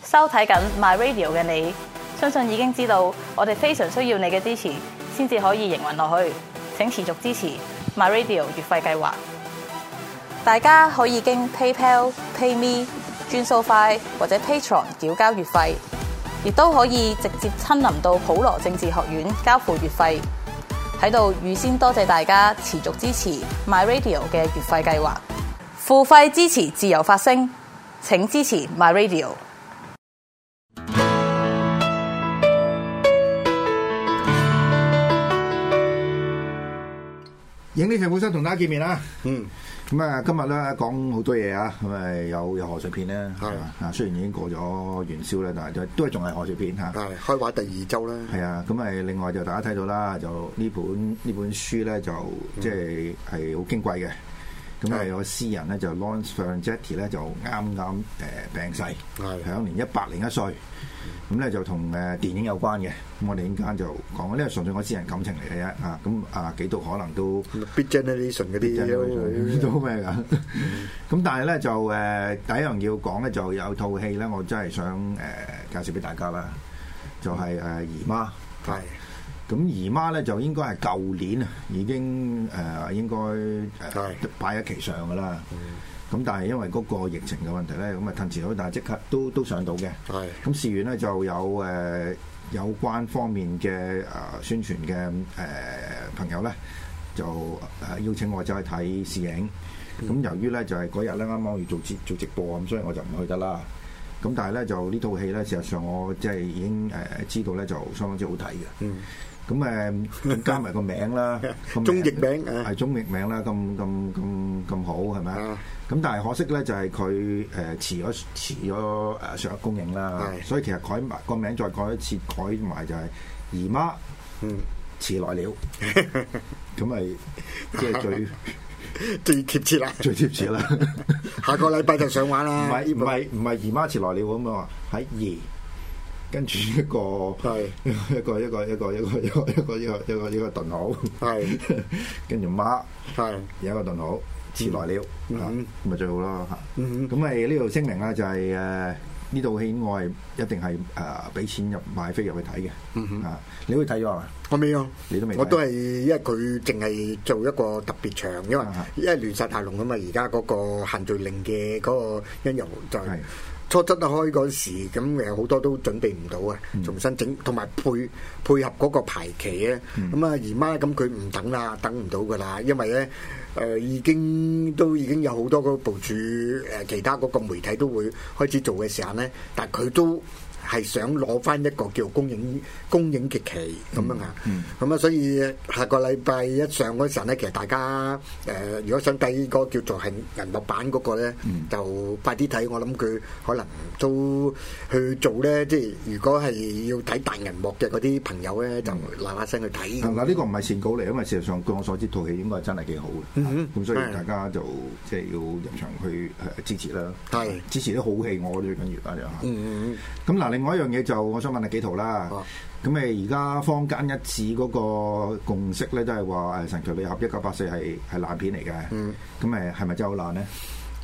收睇緊 My Radio 嘅你，相信已經知道我哋非常需要你嘅支持，先至可以營運落去。請持續支持 My Radio 月費計劃。大家可以經 PayPal、PayMe、轉數快或者 Patreon 繳交月費，亦都可以直接親臨到普羅政治學院交付月費。喺度預先多謝大家持續支持 My Radio 嘅月費計劃，付費支持自由發聲。請支持 My Radio。 影呢場本身同大家見面啦。咁啊，今日咧講好多嘢啊。咁啊，有賀歲片咧。啊，雖然已經過咗元宵咧，但係都係仲係賀歲片嚇。 係開畫第2週啦。係啊，咁啊，另外就大家睇到啦，就呢本書咧就即係係好矜貴嘅。咁啊，有個詩人咧就 Lawrence Ferlinghetti 咧就啱啱病逝，享年101歲。咁咧就同電影有關嘅。咁我哋陣間就講，呢個純粹我私人感情嚟嘅啫。咁幾度可能都 Big Generation 嗰啲都咩㗎？咁但係咧就第一樣要講咧，就有套戲咧，我真係想介紹俾大家啦，就係姨媽。係。咁姨媽咧就應該係舊年啊，已經應該擺喺期上㗎啦。咁但係因為嗰個疫情嘅問題咧，咁啊褪遲咗，但係即刻都上到嘅。係。咁事緣咧就有有關方面嘅宣傳嘅朋友咧，就邀請我走去睇試映。咁由於咧就係嗰日咧啱啱要做直播咁，所以我就唔去得啦。咁但係咧就呢套戲咧，事實上我即係已經知道咧，就相當之好睇嘅。咁加埋個名啦， 中譯名係中譯名啦，咁好係咪啊？咁但係可惜咧，就係佢遲咗上公映啦，所以其實改埋個名再改一次，改埋就係姨媽遲來了，咁咪即係最貼切啦， 最貼切啦。 下個禮拜就上畫啦。 唔係姨媽遲來了咁啊，喺姨。跟住一個頓號，係跟住媽，係有一個頓號，遲來了，咁咪最好咯嚇。咁咪呢度聲明啦，就係呢套戲我係一定係俾錢買飛入去睇嘅。你會睇咗係嘛？ 我未啊， 你都未。 我都係因為佢淨係做一個特別場，因為亂殺大龍啊嘛，而家嗰個限聚令嘅嗰個因由就係。初七開嗰時，咁好多都準備唔到啊，重新整，同埋配合嗰個排期咧。咁啊姨媽咁佢唔等啦，等唔到噶啦，因為咧已經有好多嗰部署其他嗰個媒體都會開始做嘅時候咧，但係佢都係想攞翻一個叫公映嘅期咁樣啊。咁啊，所以下個禮拜一上嗰陣咧，其實大家如果想睇嗰個叫做係銀幕版嗰個咧，就快啲睇。我諗佢可能都去做咧，即係如果係要睇大銀幕嘅嗰啲朋友咧，就嗱聲去睇。 嗱，呢個唔係線稿嚟，因為事實上據我所知，套戲應該真係幾好嘅。咁所以大家就即係要入場去支持啦。係支持啲好戲，我最緊要啦就。咁嗱，另外一樣嘢就我想問下紀陶啦。咁而家坊間一致嗰個共識咧，都係話《神奇女俠1984》係爛片嚟嘅。咁係咪真係好爛咧？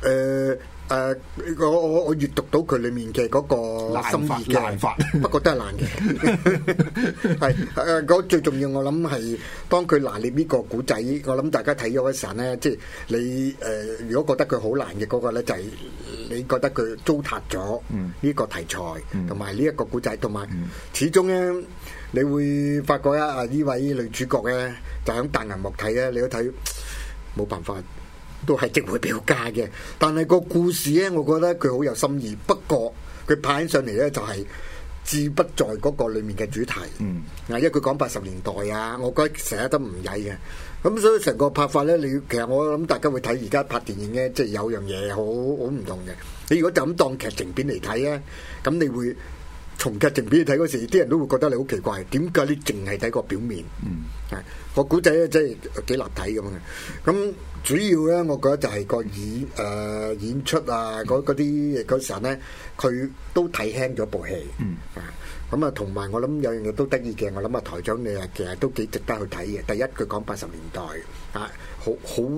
我閱讀到佢裡面嘅嗰個心意嘅，不過都係爛嘅。係嗰最重要，我諗係當佢拿捏呢個古仔，我諗大家睇咗嗰時候咧，即係你如果覺得佢好難嘅嗰個咧，就係你覺得佢糟蹋咗呢個題材同埋呢一個古仔，同埋始終咧，你會發覺呢位女主角咧，就喺大銀幕睇咧，你都睇冇辦法。都係值回票價嘅，但係個故事咧，我覺得佢好有心意。不過佢拍起上嚟咧，就係志不在嗰個裡面嘅主題。因為佢講80年代啊，我覺得成日都唔曳嘅。咁所以成個拍法咧，其實我諗大家會睇而家拍電影咧，即係有樣嘢好唔同嘅。你如果就咁當劇情片嚟睇咧，咁你會從劇情片嚟睇嗰時，啲人都會覺得你好奇怪，點解你淨係睇個表面？個古仔咧，真係幾立體咁嘅。咁主要咧，我覺得就係個演出啊，嗰啲嗰時候咧，佢都睇輕咗部戲。咁啊，同埋我諗有樣嘢都得意嘅，我諗啊台長你其實都幾值得去睇嘅。第一，佢講80年代好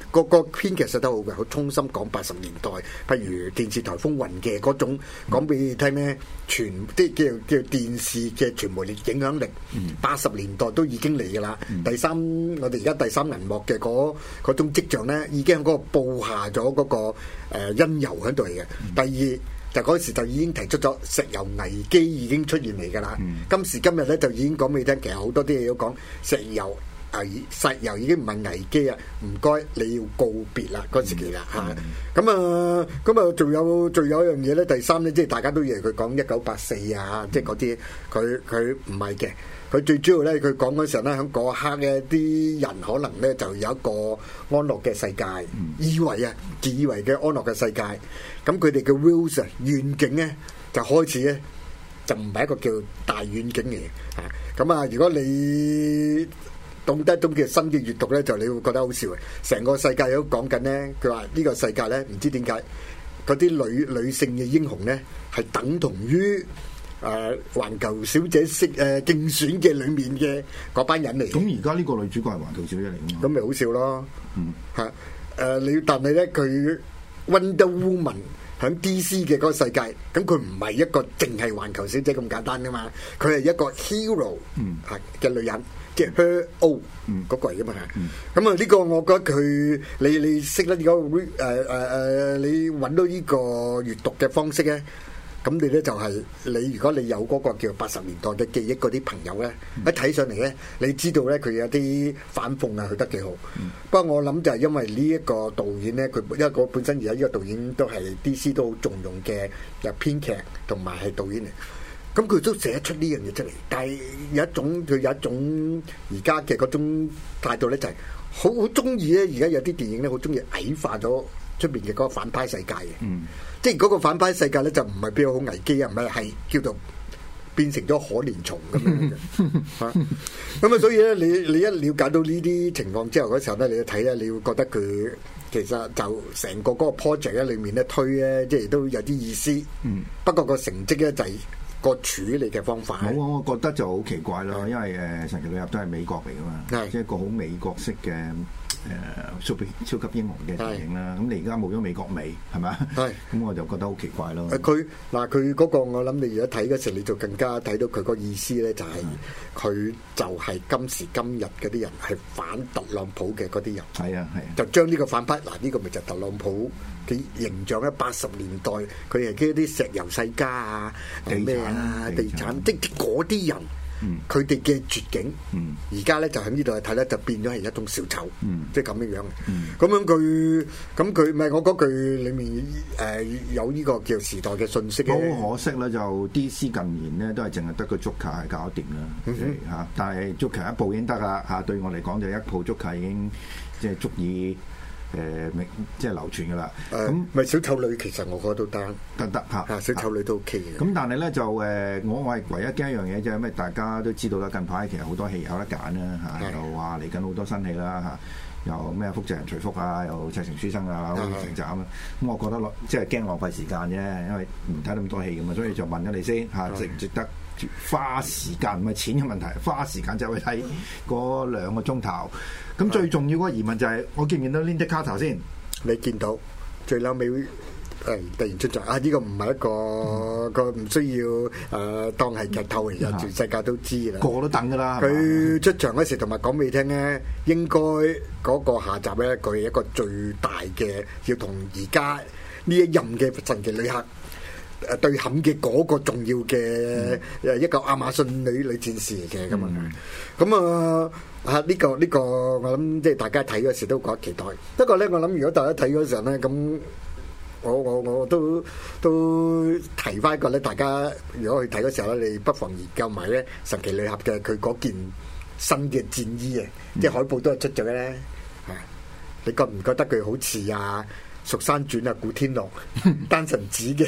個編劇寫得好嘅，好衷心講80年代，譬如電視台風雲嘅嗰種講俾你聽咧，即係叫電視嘅傳媒力影響力，80年代都已經嚟㗎啦。我哋而家第三銀幕嘅嗰種跡象咧，已經喺嗰個布下咗嗰個因由喺度嚟嘅。第二就嗰時就已經提出咗石油危機已經出現嚟㗎啦。今時今日咧就已經講俾你聽，其實好多啲嘢都講石油已經唔係危機啊！唔該，你要告別啦嗰時期啦嚇。咁啊，仲有一樣嘢咧，第三咧，即係大家都以為佢講1984啊，即係嗰啲，佢唔係嘅。佢最主要咧，佢講嗰時候咧，喺嗰刻嘅啲人可能咧就有一個安樂嘅世界，自以為嘅安樂嘅世界。咁佢哋嘅 views 願景咧，就開始咧就唔係一個叫大遠景嚟嘅。咁啊，如果你懂得一種叫新嘅閱讀咧，就你會覺得好笑嘅。成個世界都講緊咧，佢話呢個世界咧，唔知點解嗰啲女性嘅英雄咧，係等同於環球小姐競選嘅裏面嘅嗰班人嚟。 咁而家呢個女主角係環球小姐嚟㗎嘛？ 咁咪好笑咯。但係咧佢 Wonder Woman 喺 DC 嘅嗰個世界，咁佢唔係一個淨係環球小姐咁簡單㗎嘛，佢係一個 hero 嘅女人。即係 Her O 嗰個嚟噶嘛，咁啊呢個我覺得佢你識得呢個你揾到呢個閱讀嘅方式咧，咁你咧就係如果你有嗰個叫80年代嘅記憶嗰啲朋友咧，一睇上嚟咧，你知道咧佢有啲反諷啊，佢得幾好。不過我諗就係因為呢一個導演咧，因為佢本身而家呢個導演都係 DC 都好重用嘅編劇同埋係導演嚟。咁佢都寫得出呢樣嘢出嚟，但係佢有一種而家嘅嗰種態度咧，就係好中意咧。而家有啲電影咧，好中意矮化咗出邊嘅嗰個反派世界嘅，即係嗰個反派世界咧，就唔係比較好危機啊，唔係叫做變成咗可憐蟲咁樣嘅。咁啊，所以咧，你一了解到呢啲情況之後嗰時候咧，你去睇咧，你會覺得佢其實就成個嗰個 project 喺裏面咧推咧，即係都有啲意思。不過個成績咧就係個處理嘅方法。 我覺得就好奇怪咯，因為神奇女俠都係美國嚟噶嘛，即係一個好美國式嘅超級英雄嘅電影啦。咁你而家冇咗美國味係咪？咁我就覺得好奇怪咯。佢嗰個我諗你而家睇嗰時，你就更加睇到佢個意思咧，就係佢就係今時今日嗰啲人係反特朗普嘅嗰啲人。係啊，就將呢個反派呢個咪就特朗普嘅形象咧，80年代佢係嗰啲石油世家啊，地產，即係嗰啲人，佢哋嘅絕境，而家咧就喺呢度去睇咧，就變咗係一種小丑，即係咁樣樣。咁樣佢唔係我嗰句裡面有呢個叫時代嘅信息嘅。 好可惜咧，就 DC 近年咧都係淨係得個 Joker 係搞掂啦，但係 Joker 一部已經得啦嚇，對我嚟講就一部 Joker 已經即係足以。即係流傳噶啦，咁咪小丑女其實我覺得都得嚇，小丑女都 OK 嘅。 咁但係咧就我係唯一驚一樣嘢，就係因為大家都知道啦，近排其實好多戲有得揀啦嚇，又話嚟緊好多新戲啦嚇，又咩複製人徐福啊，又赤城書生啊，好成集啊。咁我覺得即係驚浪費時間啫，因為唔睇咁多戲噶嘛，所以就問咗你先嚇，值唔值得花時間？唔係錢嘅問題，花時間就去睇嗰2個鐘頭。咁最重要嗰個疑問就係，我見唔見到 Linda Carter 先？ 你見到最後尾突然出咗呢個唔係一個唔需要當係劇透嚟嘅，全世界都知啦， 個個都等㗎啦。 佢出場嗰時同埋講俾你聽咧，應該嗰個下集咧，佢係一個最大嘅要同而家呢一任嘅神奇女俠對冚嘅嗰個重要嘅一個亞馬遜女戰士嚟嘅咁啊，咁呢個我諗即係大家睇嗰時都覺得期待。不過咧，我諗如果大家睇嗰時候咧，咁我都提翻一個咧，大家如果去睇嗰時候咧，你不妨研究埋咧神奇女俠嘅佢嗰件新嘅戰衣啊，即係海報都係出咗嘅咧。你覺唔覺得佢好似啊《蜀山傳》啊古天樂單神子嘅？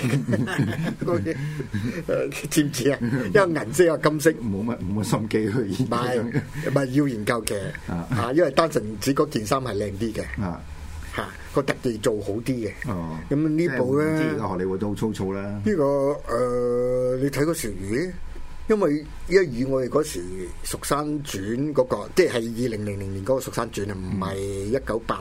知唔知啊？因為銀色啊金色， 冇乜心機去研究。 唔係要研究嘅因為單神子嗰件衫係靚啲嘅個特技做好啲嘅。咁呢部咧， 即係荷里活都好粗糙啦。 呢個你睇嗰時， 因為以我哋嗰時《蜀山傳》嗰個，即係2000年嗰個《蜀山傳》啊，唔係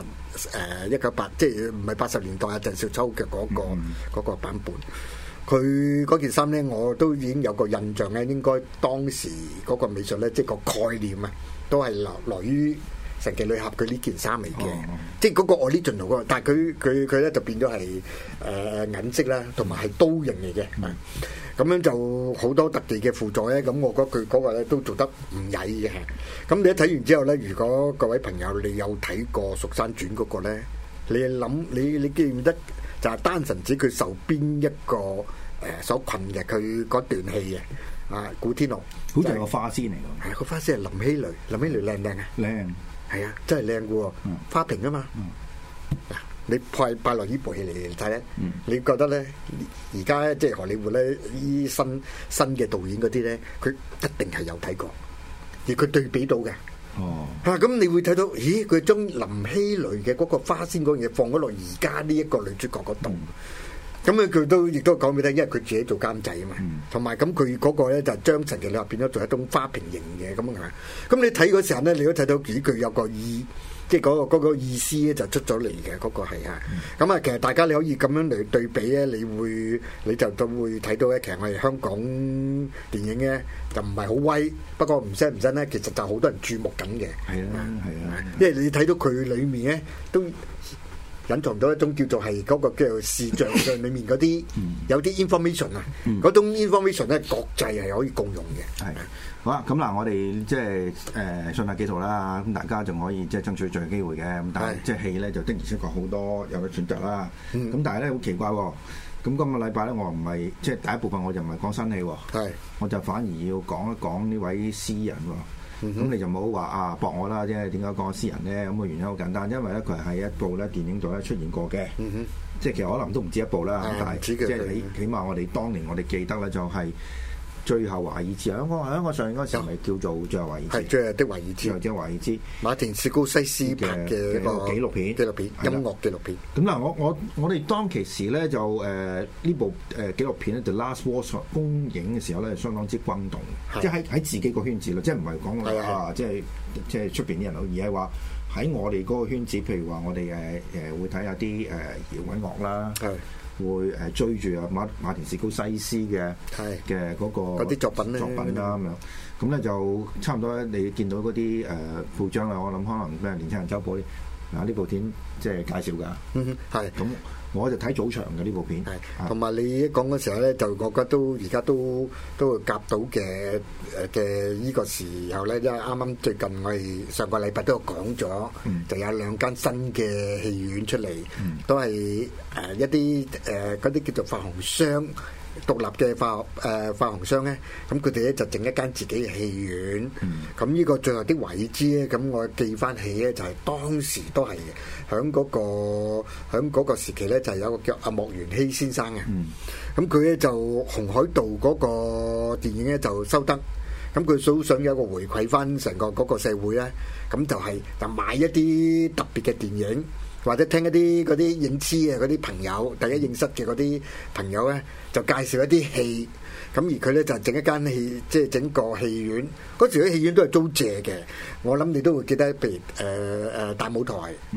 198，即係唔係80年代啊鄭少秋嘅嗰個版本。佢嗰件衫咧，我都已經有個印象咧，應該當時嗰個美術咧，即係個概念啊，都係來於神奇女俠佢呢件衫嚟嘅，即係嗰個 original 嗰個，但係佢咧就變咗係銀色啦，同埋係刀型嚟嘅，咁樣就好多特地嘅輔助咧，咁我覺得佢嗰個咧都做得唔曳嘅。咁你一睇完之後咧，如果各位朋友你有睇過《蜀山傳》嗰個咧，你記唔記得就係單純指佢受邊一個所困嘅佢嗰段戲嘅啊？古天樂好似係個花仙嚟㗎， 係個花仙係林熙蕾靚唔靚啊？靚，係啊，真係靚嘅喎，花瓶啊嘛。嗱，你拜落呢部戲嚟睇咧，你覺得咧而家咧即係荷里活咧呢新嘅導演嗰啲咧，佢一定係有睇過，而佢對比到嘅。咁你會睇到，咦？佢將林熙蕾嘅嗰個花仙嗰樣嘢放咗落而家呢一個女主角嗰度。咁佢亦都講俾你聽，因為佢自己做監製啊嘛，同埋咁佢嗰個咧就將神奇女俠變咗做一種花瓶型嘅咁啊。咁你睇嗰時候咧，你都睇到佢有個意，即係嗰個意思咧就出咗嚟嘅，嗰個係啊。咁啊，其實大家你可以咁樣嚟對比咧，你就都會睇到咧，其實我哋香港電影咧就唔係好威，不過唔聲唔聲咧，其實就好多人注目緊嘅。係啊，因為你睇到佢裡面咧都隱藏到一種叫做係嗰個叫做視像上裡面嗰啲有啲 information 啊，嗰種 information 咧國際係可以共用嘅。係好啦，咁嗱，我哋即係順帶幾套啦，咁大家仲可以即係爭取最機會嘅。咁但係即係戲咧就的而且確好多有得選擇啦。咁但係咧好奇怪喎，咁今個禮拜咧我唔係即係第一部分我就唔係講新戲喎，我就反而要講一講呢位詩人喎。咁你就冇話啊駁我啦，即係點解講詩人咧？咁個原因好簡單，因為咧佢係一部咧電影度咧出現過嘅，即係其實可能都唔止一部啦，但係即係起碼我哋當年我哋記得咧就係最後華爾茲，香港上映嗰時係咪叫做最後華爾茲？係最後的華爾茲，最後的華爾茲，馬田史高西斯拍嘅一個紀錄片，音樂紀錄片。咁嗱，我哋當其時咧就呢部紀錄片咧，就 Last War 公映嘅時候咧，相當之轟動，即係喺自己個圈子咯，即係唔係講啊，即係出邊啲人咯，而係話喺我哋嗰個圈子，譬如話我哋會睇下啲搖滾樂啦。會追住啊馬田史高西斯嘅嗰個啲作品啦咁樣，咁咧就差唔多你見到嗰啲副章啦，我諗可能咩年輕人週報嗱呢部片即係介紹㗎，咁我就睇早場嘅呢部片，同埋你一講嗰時候咧，就我覺得都而家都會夾到嘅呢個時候咧，因為啱啱最近我哋上個禮拜都有講咗，就有2間新嘅戲院出嚟，都係一啲嗰啲叫做發行商。獨立嘅發行商咧，咁佢哋咧就整一間自己嘅戲院。咁呢個最後的華爾茲咧，咁我記翻起咧，就係當時都係響嗰個時期咧，就係有個叫阿莫元熙先生嘅。咁佢咧就紅海道嗰個電影咧就收得，咁佢都想有一個回饋翻成個嗰個社會咧，咁就買一啲特別嘅電影。或者聽一啲嗰啲影痴嘅嗰啲朋友，大家認識嘅嗰啲朋友咧，就介紹一啲戲，咁而佢咧就整一間戲，即係整個戲院。嗰時啲戲院都係租借嘅，我諗你都會記得，譬如大舞台，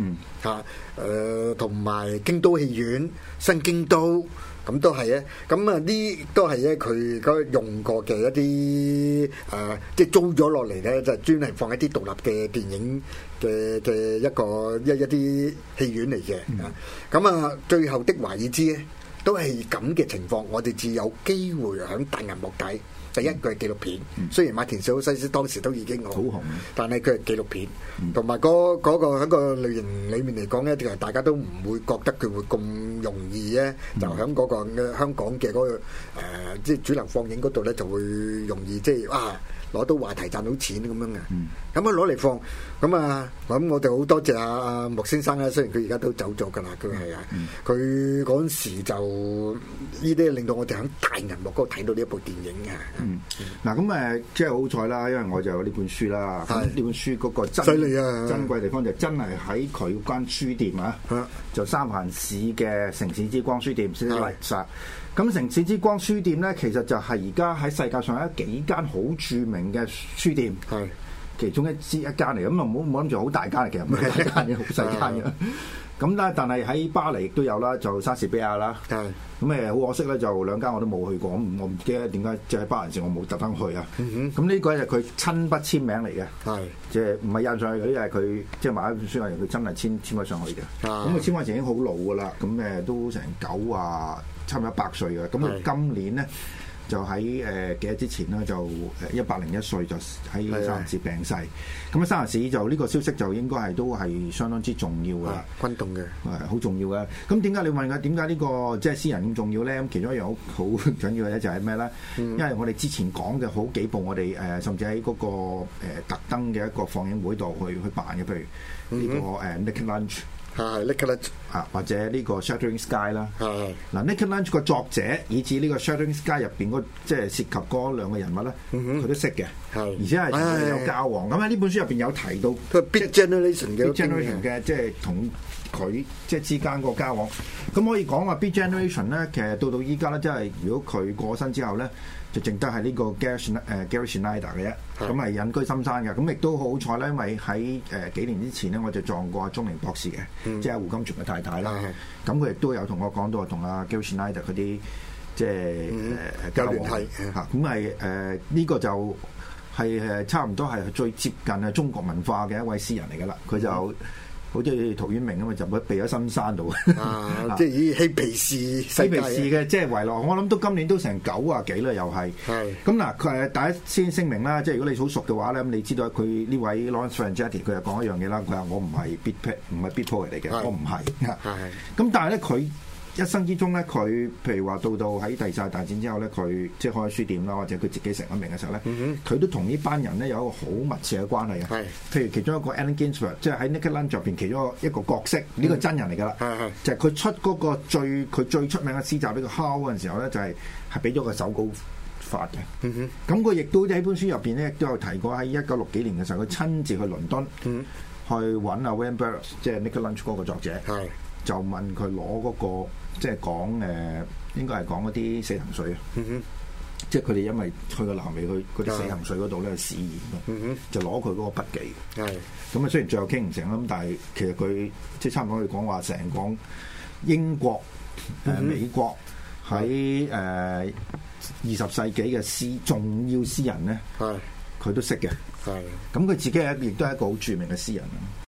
同埋京都戲院、新京都。咁都係咧，咁啊呢都係咧佢嗰用過嘅一啲即係租咗落嚟咧，就專係放一啲獨立嘅電影嘅一啲戲院嚟嘅。咁啊，最後的華爾茲咧都係咁嘅情況，我哋至有機會喺大銀幕睇。第一個係紀錄片，雖然馬田史高西斯當時都已經好紅，但係佢係紀錄片，同埋嗰個喺個類型裏面嚟講咧，其實大家都唔會覺得佢會咁容易咧，就喺嗰個香港嘅嗰個即係主流放映嗰度咧，就會容易即係攞到話題賺到錢咁樣嘅。咁攞嚟放，咁我哋好多謝阿莫先生啦，雖然佢而家都走咗㗎啦，佢係佢嗰陣時就呢啲令到我哋喺大銀幕嗰度睇到呢一部電影嘅。 嗱咁即係好彩啦，因為我就有呢本書啦。咁呢本書嗰個珍貴地方就真係喺佢間書店啊，就三藩市嘅城市之光書店先嚟曬。咁城市之光書店咧，其實就係而家喺世界上有幾間好著名嘅書店，其中一間嚟。咁啊唔好諗住好大間，其實唔係大間嘅，好細間嘅。咁咧，但係喺巴黎亦都有啦，就莎士比亞啦。咁好可惜咧，就兩間我都冇去過。咁我唔記得點解即係巴黎時我冇特登去啊。咁呢個係佢親筆簽名嚟嘅，即係唔係印上去嗰啲，係佢即係買一本書係佢真係簽咗上去嘅。咁佢簽嗰陣時已經好老噶啦，咁都成差唔多100歲嘅。咁佢今年咧就喺幾日之前咧就101歲就喺三藩市病逝。咁喺三藩市就呢個消息就應該都係相當之重要嘅， 轟動嘅， 好重要嘅。咁點解你問佢點解呢個即係詩人咁重要咧？咁其中一樣好緊要嘅咧就係咩咧？因為我哋之前講嘅好幾部我哋甚至喺嗰個特登嘅一個放映會度去辦嘅，譬如呢個Naked Lunch。 Naked Lunch 或者呢個 Shuttering Sky 啦。嗱，Naked Lunch 個作者以至呢個 Shuttering Sky 入邊即係涉及嗰兩個人物咧，佢都識嘅，而且係有交往。咁喺呢本書入邊有提到佢 Beat Generation 嘅，即係同佢即係之間個交往。咁可以講話 Beat Generation 咧，其實到依家咧，即係如果佢過身之後咧，就淨得係呢個 Gary Schneider 嘅啫。咁係隱居深山嘅。咁亦都好彩咧，因為喺幾年之前咧，我就撞過阿鐘靈博士嘅，即係胡金銓嘅太太啦。咁佢亦都有同我講到，同阿 Gary Schneider 嗰啲即係交往嚇。咁係呢個就係差唔多係最接近係中國文化嘅一位詩人嚟㗎啦。佢就好似陶淵明咁嘛，就避咗深山度。 即係以嬉皮士嘅，即係遺落。我諗到今年都成90幾啦，又係。咁嗱，佢第一先聲明啦，即係如果你好熟嘅話咧，咁你知道佢呢位 Lawrence Ferlinghetti 佢又講一樣嘢啦。佢話我唔係 beat poet 嚟嘅，我唔係。咁但係咧，佢一生之中咧，佢譬如話到喺第二次大戰之後咧，佢即係開書店啦，或者佢自己成咗名嘅時候咧，佢都同呢班人咧有一個好密切嘅關係嘅。譬如其中一個 Allen Ginsberg，即係喺 Naked Lunch 入邊其中一個角色，呢個真人嚟㗎啦。就係佢出嗰個佢最出名嘅詩集呢個 How 嗰陣時候咧，就係俾咗個手稿發嘅。咁佢亦都喺本書入邊咧，亦都有提過喺1960幾年嘅時候，佢親自去倫敦去揾阿 William Burroughs，即係 Naked Lunch 嗰個作者，就問佢攞嗰個。即係講應該係講嗰啲死行水啊，即係佢哋因為去過南美去嗰啲死行水嗰度咧試驗就攞佢嗰個筆記。咁啊，雖然最後傾唔成啦，咁但係其實佢即係差唔多可以講話成講英國美國喺20世紀嘅重要詩人咧，佢都識嘅。咁佢自己亦都係一個好著名嘅詩人。